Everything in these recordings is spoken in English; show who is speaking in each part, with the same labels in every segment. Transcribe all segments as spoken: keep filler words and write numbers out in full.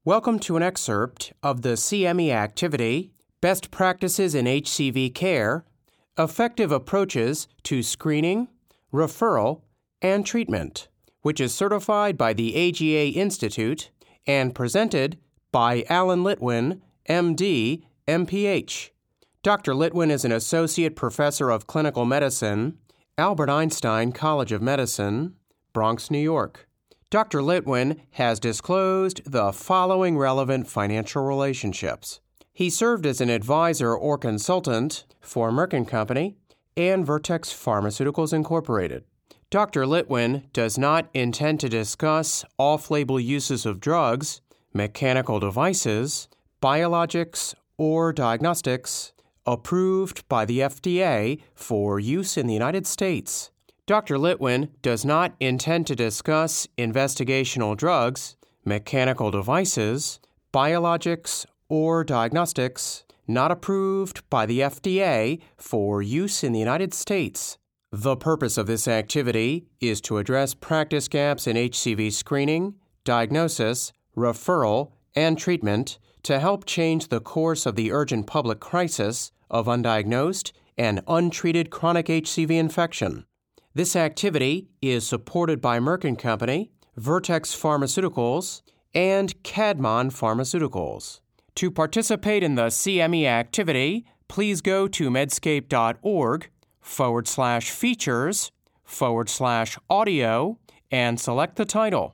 Speaker 1: Welcome to an excerpt of the C M E activity, Best Practices in H C V Care, Effective Approaches to Screening, Referral, and Treatment, which is certified by the A G A Institute and presented by Alan Litwin, M D, M P H. Doctor Litwin is an Associate Professor of Clinical Medicine, Albert Einstein College of Medicine, Bronx, New York. Doctor Litwin has disclosed the following relevant financial relationships. He served as an advisor or consultant for Merck and Company and Vertex Pharmaceuticals Incorporated. Doctor Litwin does not intend to discuss off-label uses of drugs, mechanical devices, biologics, or diagnostics approved by the F D A for use in the United States. Doctor Litwin does not intend to discuss investigational drugs, mechanical devices, biologics, or diagnostics not approved by the F D A for use in the United States. The purpose of this activity is to address practice gaps in H C V screening, diagnosis, referral, and treatment to help change the course of the urgent public crisis of undiagnosed and untreated chronic H C V infection. This activity is supported by Merck and Company, Vertex Pharmaceuticals, and Kadmon Pharmaceuticals. To participate in the C M E activity, please go to medscape.org forward slash features forward slash audio and select the title.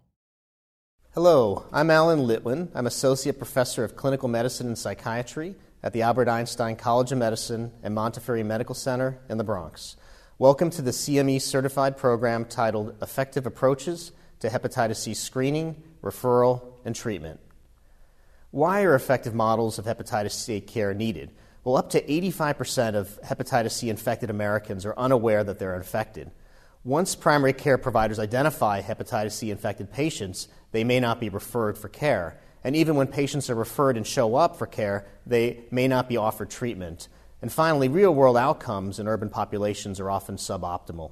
Speaker 2: Hello, I'm Alan Litwin. I'm Associate Professor of Clinical Medicine and Psychiatry at the Albert Einstein College of Medicine and Montefiore Medical Center in the Bronx. Welcome to the C M E certified program titled Effective Approaches to Hepatitis C Screening, Referral, and Treatment. Why are effective models of hepatitis C care needed? Well, up to eighty-five percent of hepatitis C infected Americans are unaware that they're infected. Once primary care providers identify hepatitis C infected patients, they may not be referred for care. And even when patients are referred and show up for care, they may not be offered treatment. And finally, real-world outcomes in urban populations are often suboptimal.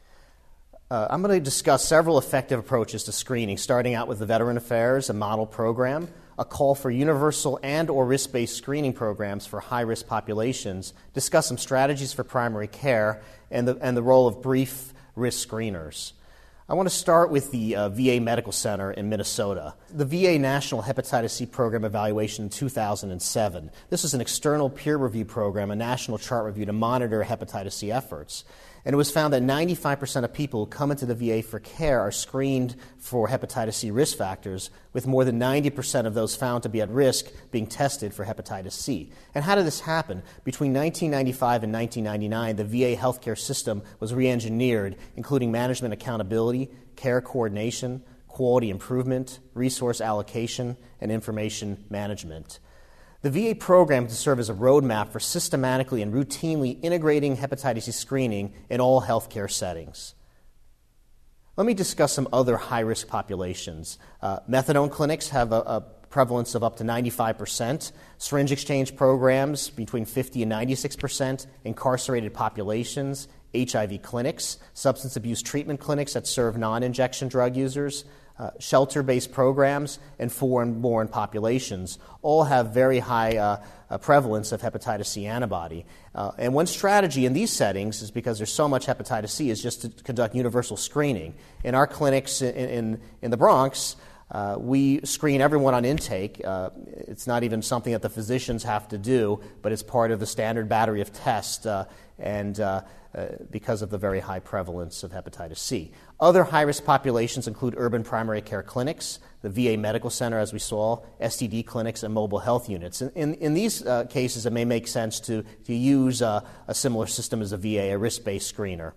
Speaker 2: Uh, I'm going to discuss several effective approaches to screening, starting out with the Veteran Affairs, a model program, a call for universal and or risk-based screening programs for high-risk populations, discuss some strategies for primary care, and the, and the role of brief risk screeners. I want to start with the uh, V A Medical Center in Minnesota. The V A National Hepatitis C Program evaluation in two thousand seven. This is an external peer review program, a national chart review to monitor hepatitis C efforts. And it was found that ninety-five percent of people who come into the V A for care are screened for hepatitis C risk factors, with more than ninety percent of those found to be at risk being tested for hepatitis C. And how did this happen? Between nineteen ninety-five and nineteen ninety-nine, the V A healthcare system was re-engineered, including management accountability, care coordination, quality improvement, resource allocation, and information management. The V A program to serve as a roadmap for systematically and routinely integrating hepatitis C screening in all healthcare settings. Let me discuss some other high-risk populations. Uh, methadone clinics have a, a prevalence of up to ninety-five percent, syringe exchange programs between fifty and ninety-six percent, incarcerated populations, H I V clinics, substance abuse treatment clinics that serve non-injection drug users, Uh, shelter-based programs, and foreign-born populations all have very high uh, uh, prevalence of hepatitis C antibody. Uh, and one strategy in these settings is, because there's so much hepatitis C, is just to conduct universal screening. In our clinics in, in, in the Bronx, uh, we screen everyone on intake. Uh, it's not even something that the physicians have to do, but it's part of the standard battery of tests, uh, and uh, Uh, because of the very high prevalence of hepatitis C. Other high-risk populations include urban primary care clinics, the V A Medical Center, as we saw, S T D clinics, and mobile health units. In, in, in these uh, cases, it may make sense to, to use uh, a similar system as a V A, a risk-based screener.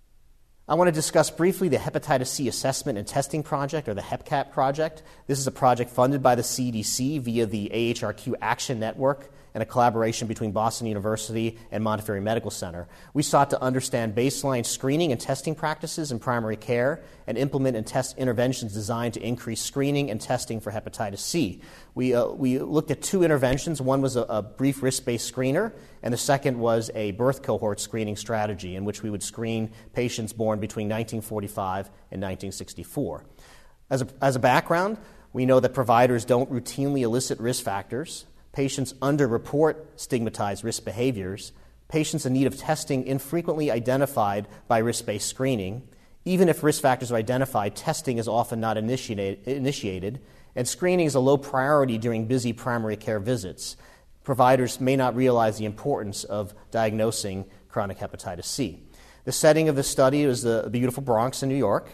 Speaker 2: I want to discuss briefly the Hepatitis C Assessment and Testing Project, or the HepCAT project. This is a project funded by the C D C via the A H R Q Action Network and a collaboration between Boston University and Montefiore Medical Center. We sought to understand baseline screening and testing practices in primary care and implement and test interventions designed to increase screening and testing for hepatitis C. We, uh, we looked at two interventions. One was a, a brief risk-based screener, and the second was a birth cohort screening strategy in which we would screen patients born between nineteen forty-five and nineteen sixty-four. As a, as a background, We know that providers don't routinely elicit risk factors. Patients underreport stigmatized risk behaviors. Patients in need of testing infrequently identified by risk-based screening. Even if risk factors are identified, testing is often not initiated, initiated, and screening is a low priority during busy primary care visits. Providers may not realize the importance of diagnosing chronic hepatitis C. The setting of the study was the beautiful Bronx in New York.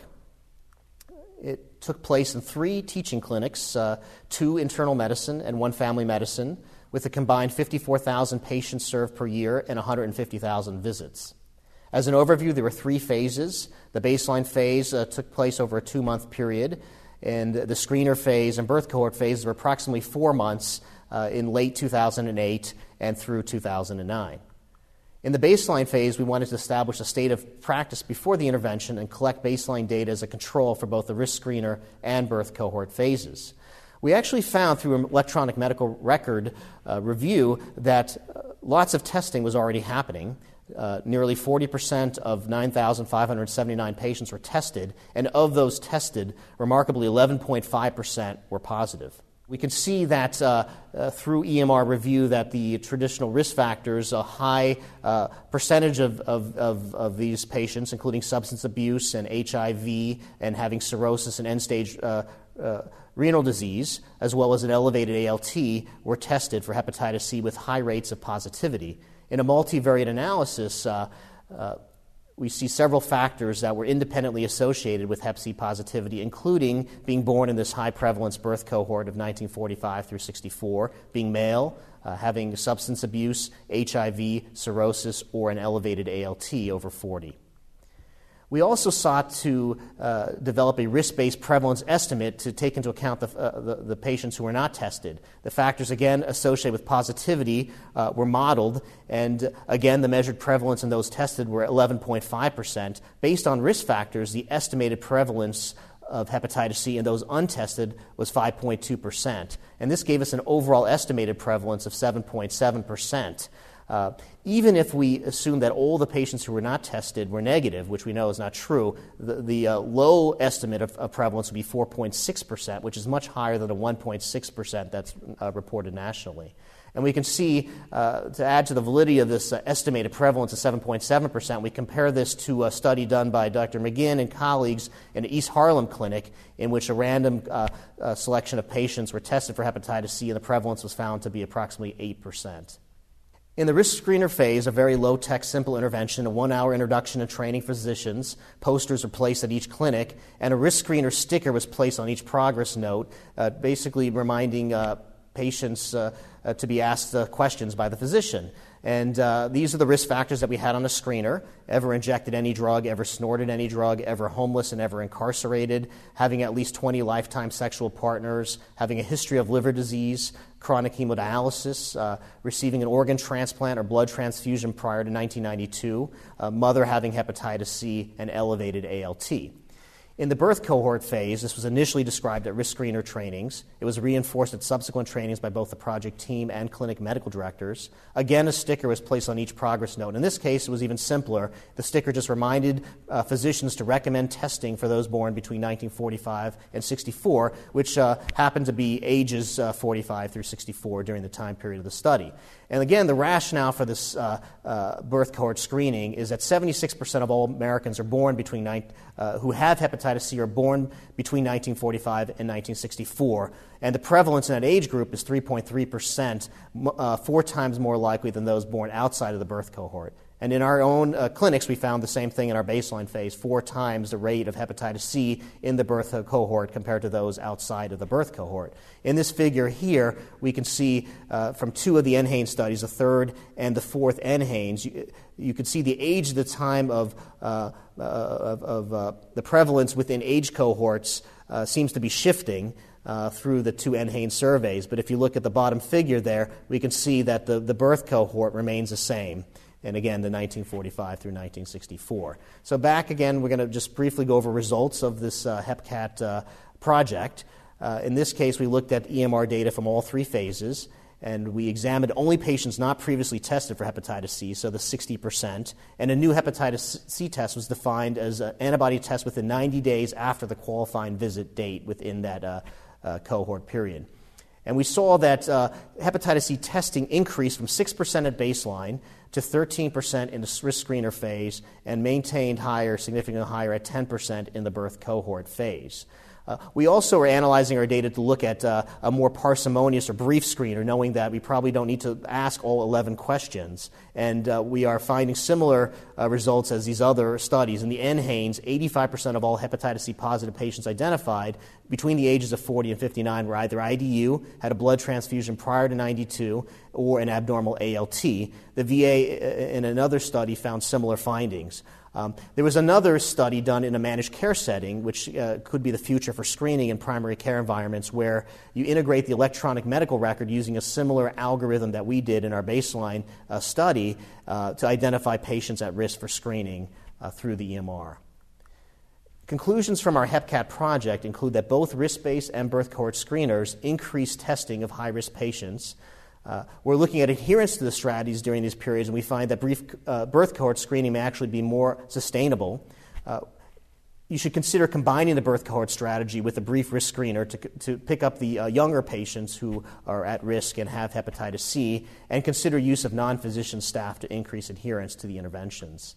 Speaker 2: It took place in three teaching clinics, uh, two internal medicine and one family medicine, with a combined fifty-four thousand patients served per year and one hundred fifty thousand visits. As an overview, there were three phases. The baseline phase uh, took place over a two-month period, and the screener phase and birth cohort phase were approximately four months uh, in late two thousand eight and through two thousand nine. In the baseline phase, we wanted to establish a state of practice before the intervention and collect baseline data as a control for both the risk screener and birth cohort phases. We actually found through an electronic medical record uh, review that uh, lots of testing was already happening. Uh, nearly forty percent of nine thousand five hundred seventy-nine patients were tested, and of those tested, remarkably eleven point five percent were positive. We can see that uh, uh, through E M R review that the traditional risk factors, a high uh, percentage of, of, of, of these patients, including substance abuse and H I V and having cirrhosis and end-stage uh, uh, renal disease, as well as an elevated A L T, were tested for hepatitis C with high rates of positivity. In a multivariate analysis, uh, uh, we see several factors that were independently associated with hep C positivity, including being born in this high-prevalence birth cohort of nineteen forty-five through sixty-four, being male, uh, having substance abuse, H I V, cirrhosis, or an elevated A L T over forty. We also sought to uh, develop a risk-based prevalence estimate to take into account the, uh, the, the patients who were not tested. The factors, again, associated with positivity uh, were modeled, and again, the measured prevalence in those tested were eleven point five percent. Based on risk factors, the estimated prevalence of hepatitis C in those untested was five point two percent, and this gave us an overall estimated prevalence of seven point seven percent. Uh, even if we assume that all the patients who were not tested were negative, which we know is not true, the, the uh, low estimate of, of prevalence would be four point six percent, which is much higher than the one point six percent that's uh, reported nationally. And we can see, uh, to add to the validity of this uh, estimated prevalence of seven point seven percent, we compare this to a study done by Doctor McGinn and colleagues in the East Harlem Clinic, in which a random uh, uh, selection of patients were tested for hepatitis C, and the prevalence was found to be approximately eight percent. In the risk screener phase, a very low-tech, simple intervention, a one-hour introduction and training for physicians, posters were placed at each clinic, and a risk screener sticker was placed on each progress note, uh, basically reminding uh, patients uh, uh, to be asked uh, questions by the physician. And uh, these are the risk factors that we had on the screener: ever injected any drug, ever snorted any drug, ever homeless and ever incarcerated, having at least twenty lifetime sexual partners, having a history of liver disease, chronic hemodialysis, uh, receiving an organ transplant or blood transfusion prior to nineteen ninety-two, uh, mother having hepatitis C, and elevated A L T. In the birth cohort phase, this was initially described at risk screener trainings. It was reinforced at subsequent trainings by both the project team and clinic medical directors. Again, a sticker was placed on each progress note. In this case, it was even simpler. The sticker just reminded uh, physicians to recommend testing for those born between nineteen forty-five and sixty-four, which uh, happened to be ages uh, forty-five through sixty-four during the time period of the study. And again, the rationale for this uh, uh, birth cohort screening is that seventy-six percent of all Americans are born between nine, uh, who have hepatitis C are born between nineteen forty-five and nineteen sixty-four, and the prevalence in that age group is three point three percent, uh, four times more likely than those born outside of the birth cohort. And in our own uh, clinics, we found the same thing in our baseline phase, four times the rate of hepatitis C in the birth cohort compared to those outside of the birth cohort. In this figure here, we can see uh, from two of the N HANES studies, the third and the fourth N HANES, you, you can see the age at the time of, uh, uh, of, of uh, the prevalence within age cohorts uh, seems to be shifting Uh, through the two N HANES surveys. But if you look at the bottom figure there, we can see that the, the birth cohort remains the same. And again, the nineteen forty-five through nineteen sixty-four. So back again, we're going to just briefly go over results of this uh, HepCat uh, project. Uh, in this case, we looked at E M R data from all three phases, and we examined only patients not previously tested for hepatitis C, so the sixty percent. And a new hepatitis C test was defined as an antibody test within ninety days after the qualifying visit date within that uh, uh, cohort period. And we saw that uh, hepatitis C testing increased from six percent at baseline to thirteen percent in the risk screener phase and maintained higher, significantly higher at ten percent in the birth cohort phase. Uh, we also are analyzing our data to look at uh, a more parsimonious or brief screener, knowing that we probably don't need to ask all eleven questions. And uh, we are finding similar uh, results as these other studies. In the N HANES, eighty-five percent of all hepatitis C positive patients identified between the ages of forty and fifty-nine were either I D U, had a blood transfusion prior to ninety-two, or an abnormal A L T. The V A, in another study, found similar findings. Um, there was another study done in a managed care setting, which uh, could be the future for screening in primary care environments, where you integrate the electronic medical record using a similar algorithm that we did in our baseline uh, study uh, to identify patients at risk for screening uh, through the E M R. Conclusions from our HepCat project include that both risk-based and birth cohort screeners increase testing of high-risk patients. Uh, we're looking at adherence to the strategies during these periods, and we find that brief uh, birth cohort screening may actually be more sustainable. Uh, you should consider combining the birth cohort strategy with a brief risk screener to, to pick up the uh, younger patients who are at risk and have hepatitis C, and consider use of non-physician staff to increase adherence to the interventions.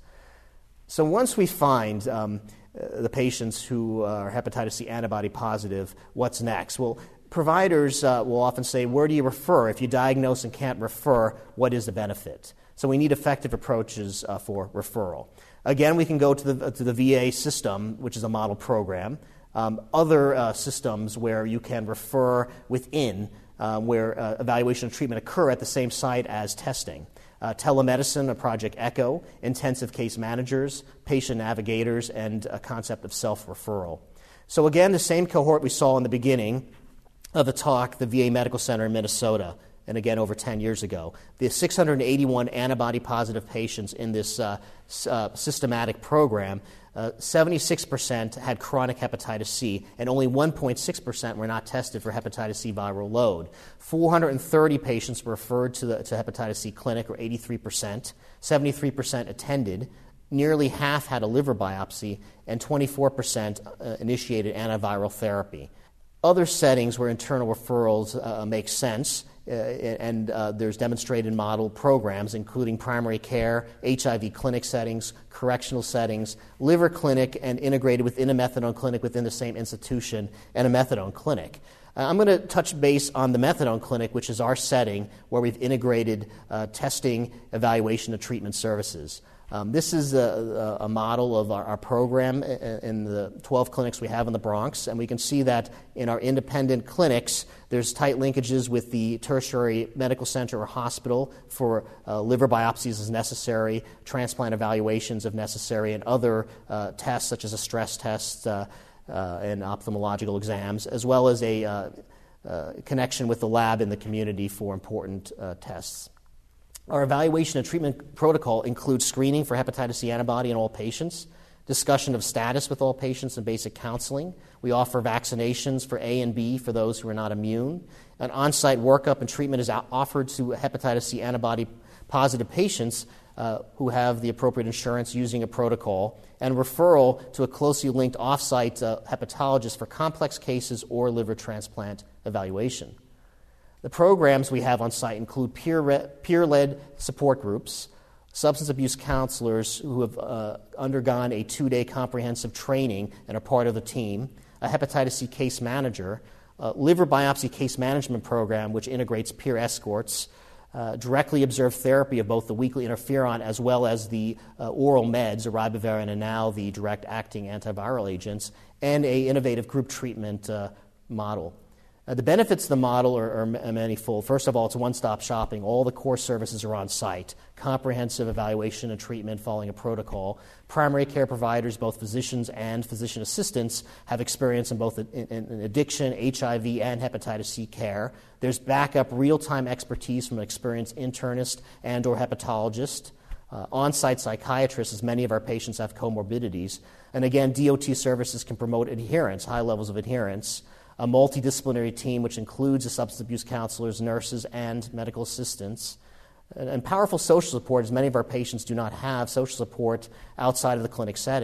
Speaker 2: So once we find um, uh, the patients who are hepatitis C antibody positive, what's next? Well, providers uh, will often say, where do you refer? If you diagnose and can't refer, what is the benefit? So we need effective approaches uh, for referral. Again, we can go to the, to the V A system, which is a model program. Um, other uh, systems where you can refer within, uh, where uh, evaluation and treatment occur at the same site as testing. Uh, telemedicine, a Project ECHO, intensive case managers, patient navigators, and a concept of self-referral. So again, the same cohort we saw in the beginning of the talk, the V A Medical Center in Minnesota, and again over ten years ago. The six hundred eighty-one antibody-positive patients in this uh, uh, systematic program, uh, seventy-six percent had chronic hepatitis C, and only one point six percent were not tested for hepatitis C viral load. four hundred thirty patients were referred to the to hepatitis C clinic, or eighty-three percent. seventy-three percent attended. Nearly half had a liver biopsy, and twenty-four percent uh, initiated antiviral therapy. Other settings where internal referrals uh, make sense, uh, and uh, there's demonstrated model programs, including primary care, H I V clinic settings, correctional settings, liver clinic, and integrated within a methadone clinic within the same institution, and a methadone clinic. Uh, I'm going to touch base on the methadone clinic, which is our setting where we've integrated uh, testing, evaluation, and treatment services. Um, this is a, a model of our, our program in the twelve clinics we have in the Bronx, and we can see that in our independent clinics, there's tight linkages with the tertiary medical center or hospital for uh, liver biopsies as necessary, transplant evaluations if necessary, and other uh, tests such as a stress test uh, uh, and ophthalmological exams, as well as a uh, uh, connection with the lab in the community for important uh, tests. Our evaluation and treatment protocol includes screening for hepatitis C antibody in all patients, discussion of status with all patients, and basic counseling. We offer vaccinations for A and B for those who are not immune. An on-site workup and treatment is offered to hepatitis C antibody-positive patients uh, who have the appropriate insurance using a protocol, and referral to a closely linked off-site uh, hepatologist for complex cases or liver transplant evaluation. The programs we have on site include peer-re- peer-led support groups, substance abuse counselors who have uh, undergone a two-day comprehensive training and are part of the team, a hepatitis C case manager, a liver biopsy case management program which integrates peer escorts, uh, directly observed therapy of both the weekly interferon as well as the uh, oral meds, ribavirin and now the direct-acting antiviral agents, and a innovative group treatment uh, model. Uh, the benefits of the model are, are manifold. First of all, it's one-stop shopping. All the core services are on site. Comprehensive evaluation and treatment following a protocol. Primary care providers, both physicians and physician assistants, have experience in both in, in addiction, H I V, and hepatitis C care. There's backup real-time expertise from an experienced internist and or hepatologist. Uh, on-site psychiatrists, as many of our patients have comorbidities. And again, D O T services can promote adherence, high levels of adherence. A multidisciplinary team which includes the substance abuse counselors, nurses, and medical assistants. And, and powerful social support, as many of our patients do not have social support outside of the clinic setting.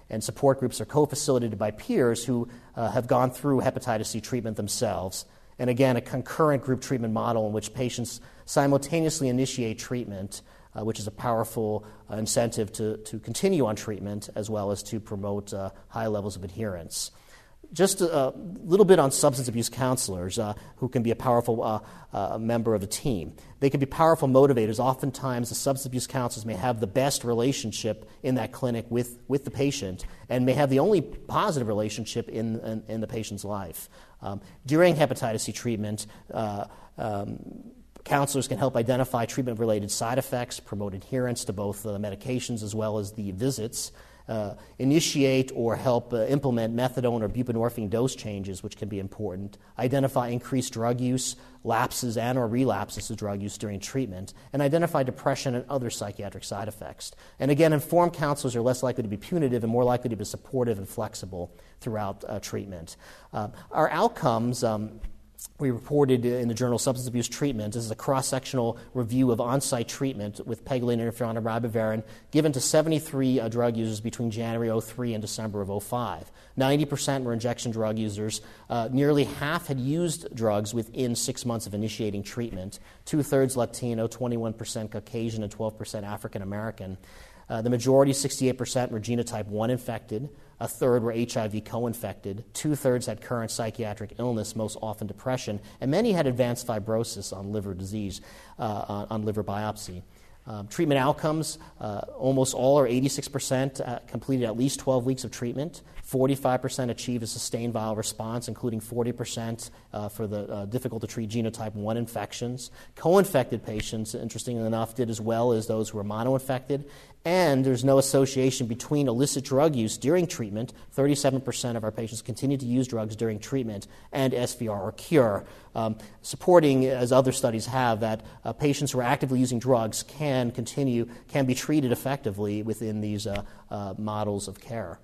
Speaker 2: and support groups are co-facilitated by peers who uh, have gone through hepatitis C treatment themselves. And again, a concurrent group treatment model in which patients simultaneously initiate treatment, uh, which is a powerful uh, incentive to, to continue on treatment as well as to promote uh, high levels of adherence. Just a, a little bit on substance abuse counselors uh, who can be a powerful uh, uh, member of the team. They can be powerful motivators. Oftentimes, the substance abuse counselors may have the best relationship in that clinic with, with the patient and may have the only positive relationship in, in, in the patient's life. Um, during hepatitis C treatment, uh, um, counselors can help identify treatment-related side effects, promote adherence to both the medications as well as the visits, uh, initiate or help uh, implement methadone or buprenorphine dose changes, which can be important, identify increased drug use, lapses and or relapses to drug use during treatment, and identify depression and other psychiatric side effects. And again, informed counselors are less likely to be punitive and more likely to be supportive and flexible throughout uh, treatment. Uh, our outcomes, um, we reported in the journal Substance Abuse Treatment. This is a cross-sectional review of on-site treatment with pegylated interferon and ribavirin given to seventy-three uh, drug users between January oh three and December of oh five. ninety percent were injection drug users. Uh, nearly half had used drugs within six months of initiating treatment. Two-thirds Latino, twenty-one percent Caucasian, and twelve percent African American. Uh, the majority, sixty-eight percent, were genotype one infected. A third were H I V co-infected. Two-thirds had current psychiatric illness, most often depression, and many had advanced fibrosis on liver disease, uh, on, on liver biopsy. Um, treatment outcomes, uh, almost all, or eighty-six percent, uh, completed at least twelve weeks of treatment. forty-five percent achieved a sustained viral response, including forty percent uh, for the uh, difficult-to-treat genotype one infections. Co-infected patients, interestingly enough, did as well as those who were mono-infected. And there's no association between illicit drug use during treatment. thirty-seven percent of our patients continued to use drugs during treatment and S V R or cure, um, supporting, as other studies have, that uh, patients who are actively using drugs can continue, can be treated effectively within these uh, uh, models of care.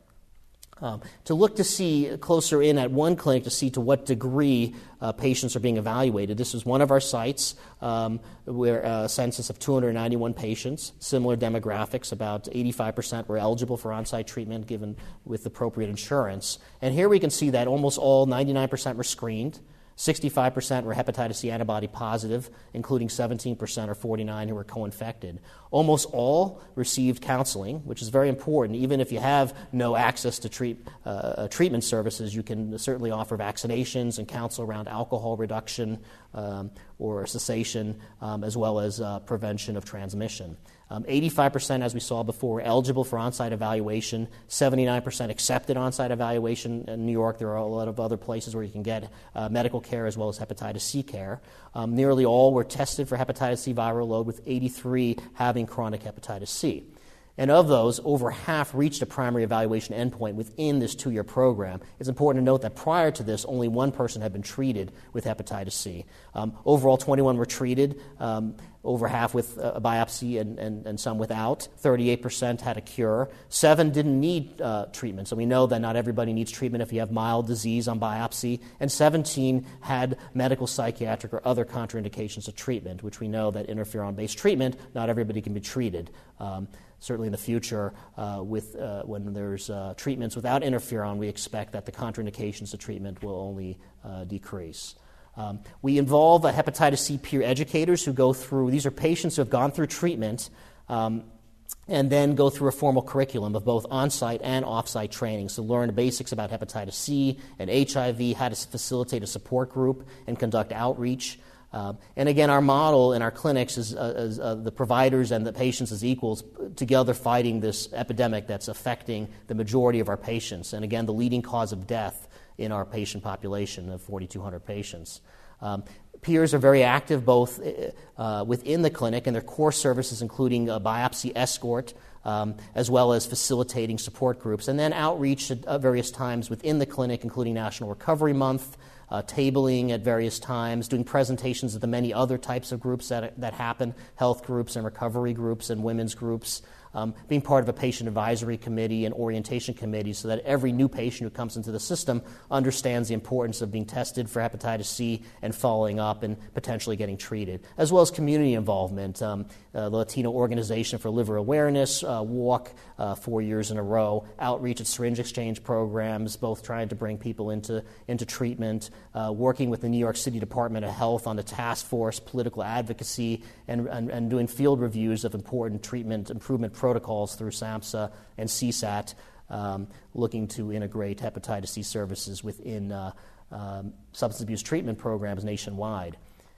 Speaker 2: Um, to look to see closer in at one clinic to see to what degree uh, patients are being evaluated. This was one of our sites um, where a census of two hundred ninety-one patients, similar demographics, about eighty-five percent were eligible for on-site treatment given with appropriate insurance. And here we can see that almost all, ninety-nine percent were screened. sixty-five percent were hepatitis C antibody positive, including seventeen percent or forty-nine who were co-infected. Almost all received counseling, which is very important. Even if you have no access to treat, uh, treatment services, you can certainly offer vaccinations and counsel around alcohol reduction um, or cessation, um, as well as uh, prevention of transmission. Um, eighty-five percent, as we saw before, were eligible for on-site evaluation. seventy-nine percent accepted on-site evaluation. In New York, there are a lot of other places where you can get uh, medical care as well as hepatitis C care. Um, nearly all were tested for hepatitis C viral load, with eighty-three having chronic hepatitis C. And of those, over half reached a primary evaluation endpoint within this two-year program. It's important to note that prior to this, only one person had been treated with hepatitis C. Um, overall, twenty-one were treated, um, over half with a biopsy and, and, and some without. thirty-eight percent had a cure. Seven didn't need uh, treatment, so we know that not everybody needs treatment if you have mild disease on biopsy. And seventeen had medical, psychiatric, or other contraindications to treatment, which we know that interferon-based treatment, not everybody can be treated. Um, Certainly in the future, uh, with uh, when there's uh, treatments without interferon, we expect that the contraindications to treatment will only uh, decrease. Um, we involve uh, hepatitis C peer educators who go through, these are patients who have gone through treatment um, and then go through a formal curriculum of both on-site and off-site training to learn the basics about hepatitis C and H I V, how to facilitate a support group and conduct outreach. Uh, and again, our model in our clinics is, uh, is uh, the providers and the patients as equals together fighting this epidemic that's affecting the majority of our patients. And again, the leading cause of death in our patient population of forty-two hundred patients. Um, peers are very active both uh, within the clinic and their core services, including a biopsy escort, um, as well as facilitating support groups, and then outreach at uh, various times within the clinic, including National Recovery Month, Uh, tabling at various times, doing presentations at the many other types of groups that that happen, health groups and recovery groups and women's groups, um, being part of a patient advisory committee and orientation committee so that every new patient who comes into the system understands the importance of being tested for hepatitis C and following up and potentially getting treated, as well as community involvement. Um, uh, the Latino Organization for Liver Awareness, uh, WALK, uh, four years in a row, outreach and syringe exchange programs, both trying to bring people into, into treatment, uh, working with the New York City Department of Health on the task force, political advocacy, and, and, and doing field reviews of important treatment improvement protocols through SAMHSA and C SAT, um, looking to integrate hepatitis C services within uh, um, substance abuse treatment programs nationwide.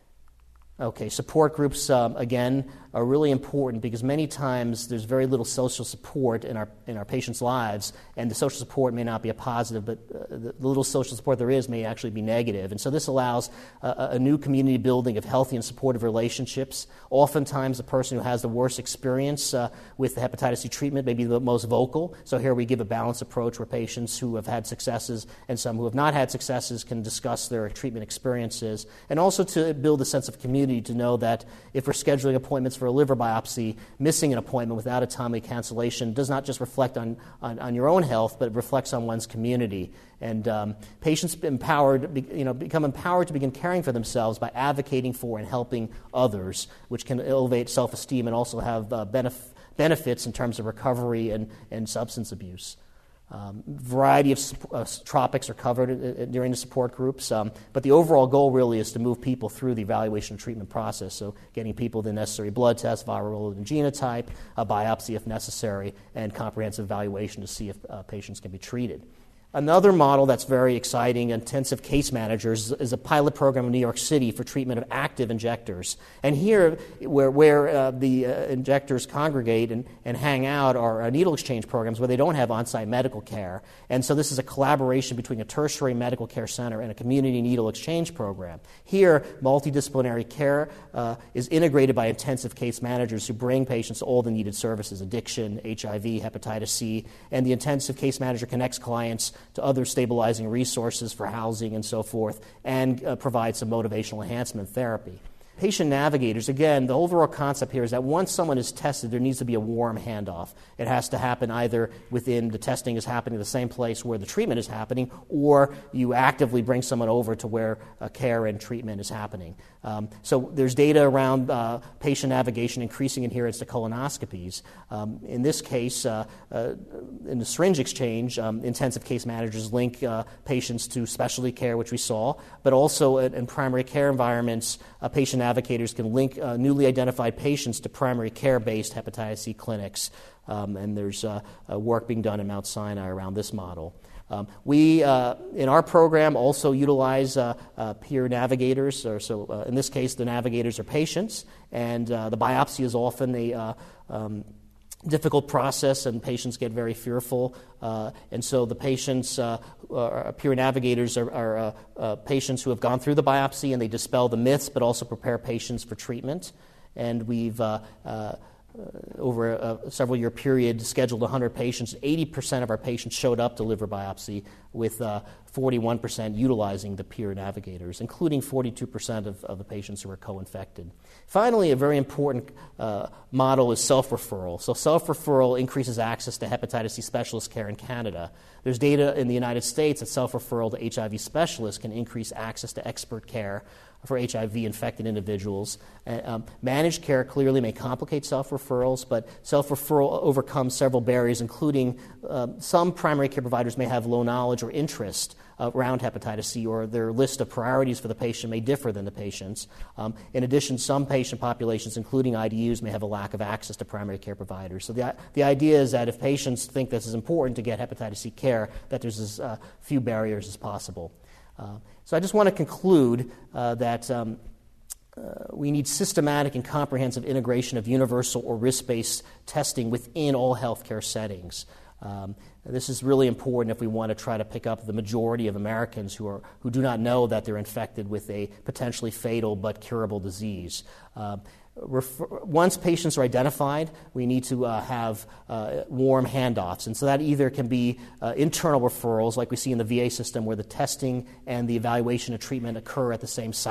Speaker 2: Okay, support groups, um, again, are really important because many times there's very little social support in our in our patients' lives, and the social support may not be a positive, but uh, the little social support there is may actually be negative. And so this allows uh, a new community building of healthy and supportive relationships. Oftentimes the person who has the worst experience uh, with the hepatitis C treatment may be the most vocal. So here we give a balanced approach where patients who have had successes and some who have not had successes can discuss their treatment experiences, and also to build a sense of community to know that if we're scheduling appointments for a liver biopsy, missing an appointment without a timely cancellation does not just reflect on, on, on your own health, but it reflects on one's community. And um, patients empowered, you know, become empowered to begin caring for themselves by advocating for and helping others, which can elevate self-esteem and also have uh, benef- benefits in terms of recovery and, and substance abuse. Um, variety of uh, topics are covered uh, during the support groups, um, but the overall goal really is to move people through the evaluation and treatment process, so getting people the necessary blood tests, viral and genotype, a biopsy if necessary, and comprehensive evaluation to see if uh, patients can be treated. Another model that's very exciting, intensive case managers, is a pilot program in New York City for treatment of active injectors. And here, where, where uh, the uh, injectors congregate and, and hang out, are uh, needle exchange programs where they don't have on-site medical care. And so this is a collaboration between a tertiary medical care center and a community needle exchange program. Here, multidisciplinary care uh, is integrated by intensive case managers who bring patients all the needed services, addiction, H I V, hepatitis C, and the intensive case manager connects clients to other stabilizing resources for housing and so forth, and uh, provide some motivational enhancement therapy. Patient navigators, again, the overall concept here is that once someone is tested, there needs to be a warm handoff. It has to happen either within the testing is happening in the same place where the treatment is happening, or you actively bring someone over to where uh, care and treatment is happening. Um, so there's data around uh, patient navigation increasing adherence to colonoscopies. Um, in this case, uh, uh, in the syringe exchange, um, intensive case managers link uh, patients to specialty care, which we saw, but also in, in primary care environments, uh, patient navigators can link uh, newly identified patients to primary care-based hepatitis C clinics, um, and there's uh, uh, work being done in Mount Sinai around this model. Um, we, uh, in our program, also utilize uh, uh, peer navigators, or so uh, in this case, the navigators are patients, and uh, the biopsy is often a uh, um, difficult process, and patients get very fearful. Uh, and so the patients, uh, uh, peer navigators, are, are uh, uh, patients who have gone through the biopsy, and they dispel the myths, but also prepare patients for treatment. And we've uh, uh, Uh, over a, a several-year period, scheduled one hundred patients. eighty percent of our patients showed up to liver biopsy, with uh, forty-one percent utilizing the peer navigators, including forty-two percent of, of the patients who were co-infected. Finally, a very important uh, model is self-referral. So self-referral increases access to hepatitis C specialist care in Canada. There's data in the United States that self-referral to H I V specialists can increase access to expert care for H I V-infected individuals. Uh, um, managed care clearly may complicate self-referrals, but self-referral overcomes several barriers, including uh, some primary care providers may have low knowledge or interest uh, around hepatitis C, or their list of priorities for the patient may differ than the patient's. Um, in addition, some patient populations, including I D Us, may have a lack of access to primary care providers. So the, the idea is that if patients think this is important to get hepatitis C care, that there's as uh, few barriers as possible. Uh, so I just want to conclude uh, that um, uh, we need systematic and comprehensive integration of universal or risk-based testing within all healthcare settings. Um, this is really important if we want to try to pick up the majority of Americans who are who do not know that they're infected with a potentially fatal but curable disease. Uh, Refer- once patients are identified, we need to uh, have uh, warm handoffs. And so that either can be uh, internal referrals, like we see in the V A system, where the testing and the evaluation and treatment occur at the same site.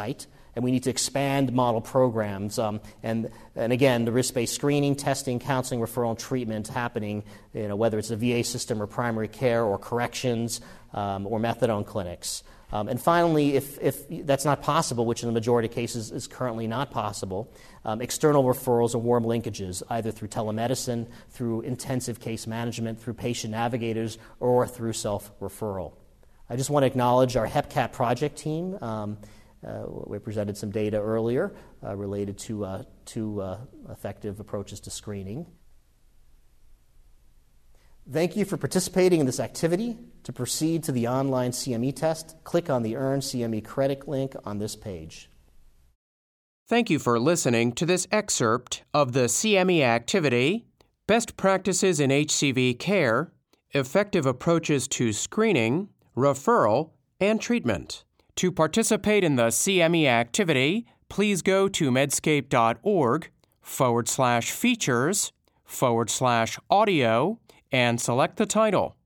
Speaker 2: And we need to expand model programs. Um, and, and again, the risk-based screening, testing, counseling, referral, and treatment happening, you know, whether it's the V A system or primary care or corrections um, or methadone clinics. Um, and finally, if, if that's not possible, which in the majority of cases is currently not possible, um, external referrals and warm linkages, either through telemedicine, through intensive case management, through patient navigators, or through self-referral. I just want to acknowledge our HEPCAT project team. Um, uh, we presented some data earlier uh, related to, uh, to uh, effective approaches to screening. Thank you for participating in this activity. To proceed to the online C M E test, click on the Earn C M E Credit link on this page.
Speaker 1: Thank you for listening to this excerpt of the C M E activity, Best Practices in H C V Care, Effective Approaches to Screening, Referral, and Treatment. To participate in the C M E activity, please go to medscape.org forward slash features forward slash audio and select the title.